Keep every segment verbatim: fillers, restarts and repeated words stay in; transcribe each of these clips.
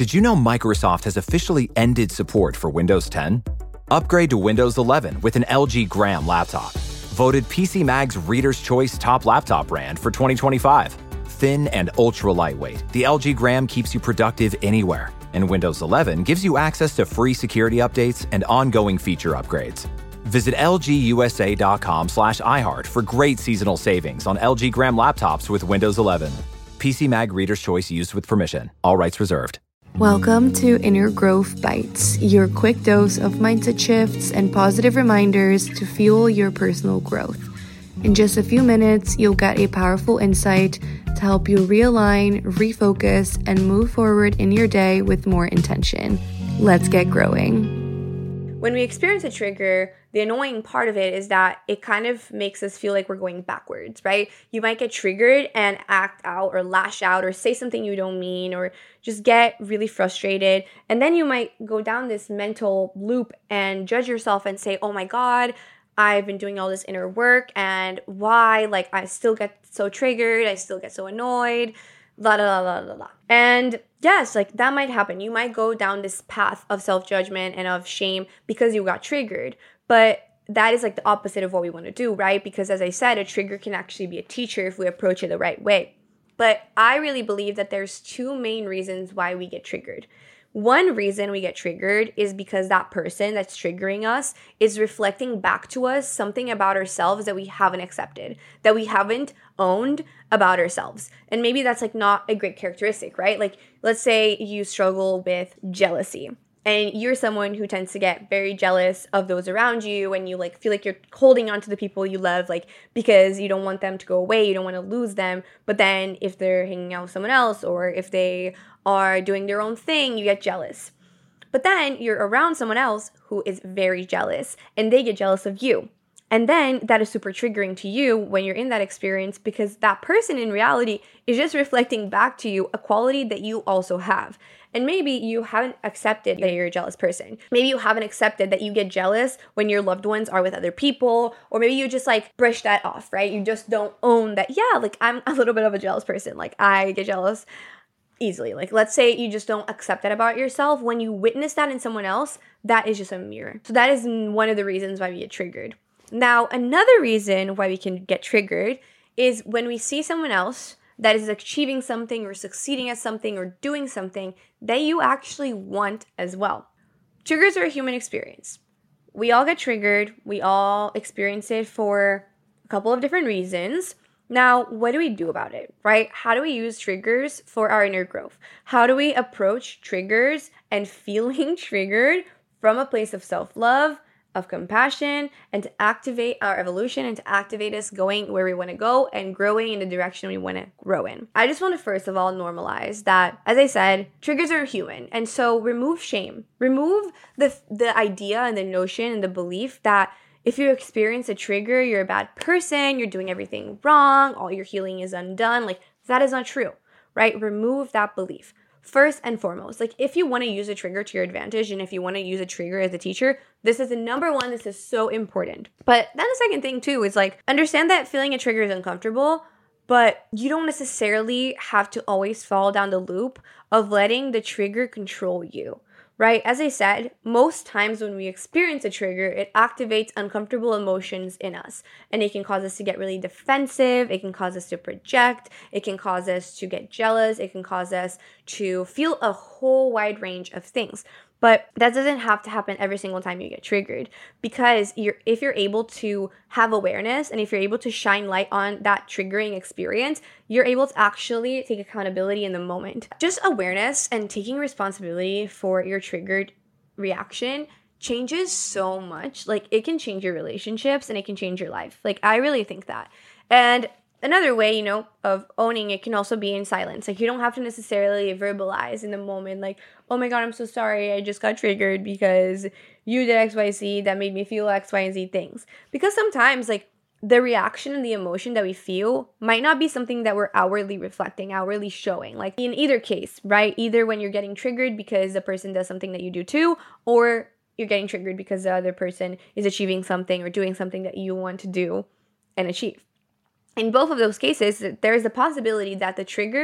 Did you know Microsoft has officially ended support for Windows ten? Upgrade to Windows eleven with an L G Gram laptop. Voted P C Mag's Reader's Choice Top Laptop Brand for twenty twenty-five. Thin and ultra lightweight, the L G Gram keeps you productive anywhere. And Windows eleven gives you access to free security updates and ongoing feature upgrades. Visit lgusa.com slash iHeart for great seasonal savings on L G Gram laptops with Windows eleven. P C Mag Reader's Choice used with permission. All rights reserved. Welcome to Inner Growth Bites, your quick dose of mindset shifts and positive reminders to fuel your personal growth. In just a few minutes, you'll get a powerful insight to help you realign, refocus, and move forward in your day with more intention. Let's get growing. When we experience a trigger, the annoying part of it is that it kind of makes us feel like we're going backwards, right? You might get triggered and act out or lash out or say something you don't mean or just get really frustrated. And then you might go down this mental loop and judge yourself and say, oh my God, I've been doing all this inner work and why? Like I still get so triggered, I still get so annoyed, la la la la la. And yes, like that might happen. You might go down this path of self-judgment and of shame because you got triggered. But that is like the opposite of what we want to do, right? Because as I said, a trigger can actually be a teacher if we approach it the right way. But I really believe that there's two main reasons why we get triggered. One reason we get triggered is because that person that's triggering us is reflecting back to us something about ourselves that we haven't accepted, that we haven't owned about ourselves. And maybe that's like not a great characteristic, right? Like let's say you struggle with jealousy and you're someone who tends to get very jealous of those around you and you like feel like you're holding on to the people you love like because you don't want them to go away, you don't want to lose them. But then if they're hanging out with someone else or if they are doing their own thing, you get jealous. But then you're around someone else who is very jealous and they get jealous of you. And then that is super triggering to you when you're in that experience because that person in reality is just reflecting back to you a quality that you also have. And maybe you haven't accepted that you're a jealous person. Maybe you haven't accepted that you get jealous when your loved ones are with other people. Or maybe you just like brush that off, right? You just don't own that, yeah, like I'm a little bit of a jealous person. Like I get jealous easily. Like let's say you just don't accept that about yourself. When you witness that in someone else, that is just a mirror. So that is one of the reasons why we get triggered. Now, another reason why we can get triggered is when we see someone else that is achieving something or succeeding at something or doing something that you actually want as well. Triggers are a human experience. We all get triggered. We all experience it for a couple of different reasons. Now, what do we do about it, right? How do we use triggers for our inner growth? How do we approach triggers and feeling triggered from a place of self-love, of compassion, and to activate our evolution and to activate us going where we want to go and growing in the direction we want to grow in? I just want to first of all normalize that, as I said, triggers are human. And so remove shame. Remove the, the idea and the notion and the belief that if you experience a trigger, you're a bad person, you're doing everything wrong, all your healing is undone. Like, that is not true, right? Remove that belief. First and foremost, like if you want to use a trigger to your advantage and if you want to use a trigger as a teacher, this is the number one, this is so important. But then the second thing too is like, understand that feeling a trigger is uncomfortable, but you don't necessarily have to always fall down the loop of letting the trigger control you. Right? As I said, most times when we experience a trigger, it activates uncomfortable emotions in us. And it can cause us to get really defensive. It can cause us to project. It can cause us to get jealous. It can cause us to feel a whole wide range of things. But that doesn't have to happen every single time you get triggered, because you're if you're able to have awareness and if you're able to shine light on that triggering experience, you're able to actually take accountability in the moment. Just awareness and taking responsibility for your triggered reaction changes so much. Like it can change your relationships and it can change your life. Like I really think that. And another way, you know, of owning it can also be in silence. Like you don't have to necessarily verbalize in the moment, like, oh my God, I'm so sorry. I just got triggered because you did X, Y, Z that made me feel X, Y, and Z things. Because sometimes like the reaction and the emotion that we feel might not be something that we're outwardly reflecting, outwardly showing. Like in either case, right? Either when you're getting triggered because the person does something that you do too, or you're getting triggered because the other person is achieving something or doing something that you want to do and achieve. In both of those cases, there is a possibility that the trigger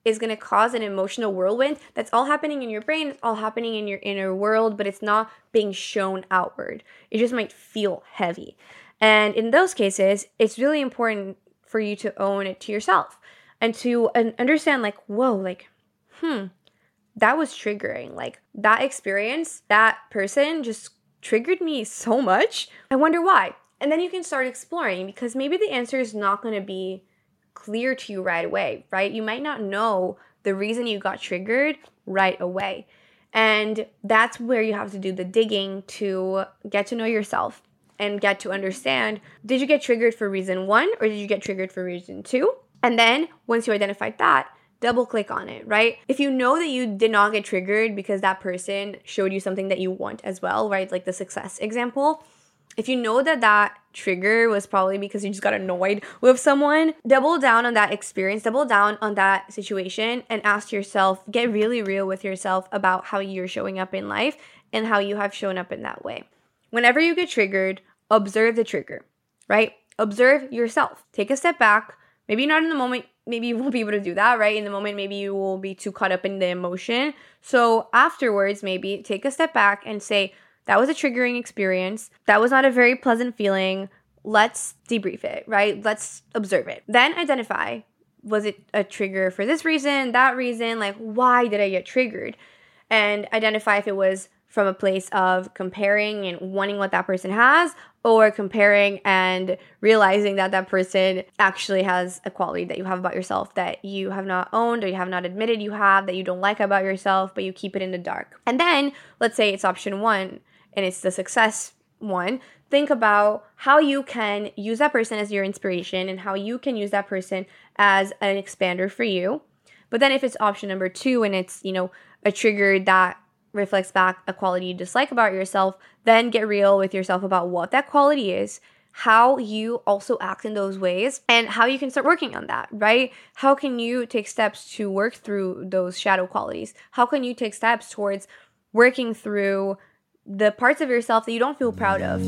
is going to cause an emotional whirlwind that's all happening in your brain, it's all happening in your inner world, but it's not being shown outward. It just might feel heavy. And in those cases, it's really important for you to own it to yourself and to uh, understand like, whoa, like, hmm, that was triggering. Like that experience, that person just triggered me so much. I wonder why. And then you can start exploring, because maybe the answer is not going to be clear to you right away, right? You might not know the reason you got triggered right away. And that's where you have to do the digging to get to know yourself and get to understand, did you get triggered for reason one or did you get triggered for reason two? And then once you identified that, double click on it, right? If you know that you did not get triggered because that person showed you something that you want as well, right? Like the success example. If you know that that trigger was probably because you just got annoyed with someone, double down on that experience, double down on that situation, and ask yourself, get really real with yourself about how you're showing up in life and how you have shown up in that way. Whenever you get triggered, observe the trigger, right? Observe yourself. Take a step back. Maybe not in the moment. Maybe you won't be able to do that, right? In the moment, maybe you will be too caught up in the emotion. So afterwards, maybe take a step back and say, that was a triggering experience. That was not a very pleasant feeling. Let's debrief it, right? Let's observe it. Then identify, was it a trigger for this reason, that reason? Like, why did I get triggered? And identify if it was from a place of comparing and wanting what that person has, or comparing and realizing that that person actually has a quality that you have about yourself that you have not owned or you have not admitted you have, that you don't like about yourself, but you keep it in the dark. And then let's say it's option one and it's the success one. Think about how you can use that person as your inspiration and how you can use that person as an expander for you. But then if it's option number two and it's, you know, a trigger that reflects back a quality you dislike about yourself, then get real with yourself about what that quality is, how you also act in those ways, and how you can start working on that, right? How can you take steps to work through those shadow qualities? How can you take steps towards working through the parts of yourself that you don't feel proud of?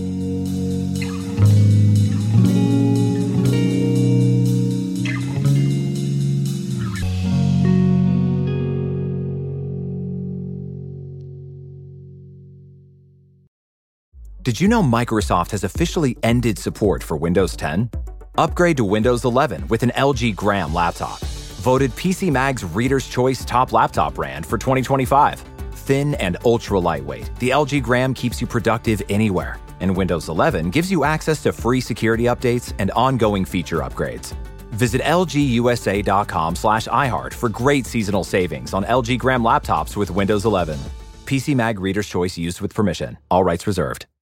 Did you know Microsoft has officially ended support for Windows ten? Upgrade to Windows eleven with an L G Gram laptop. Voted P C Mag's Reader's Choice Top Laptop Brand for twenty twenty-five. Thin and ultra lightweight, the L G Gram keeps you productive anywhere. And Windows eleven gives you access to free security updates and ongoing feature upgrades. Visit lgusa.com slash iHeart for great seasonal savings on L G Gram laptops with Windows eleven. P C Mag Reader's Choice used with permission. All rights reserved.